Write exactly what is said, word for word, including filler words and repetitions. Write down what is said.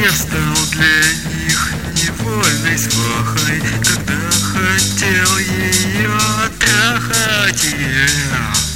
Я стал для них невольной свахой, когда хотел ее трахать. Yeah.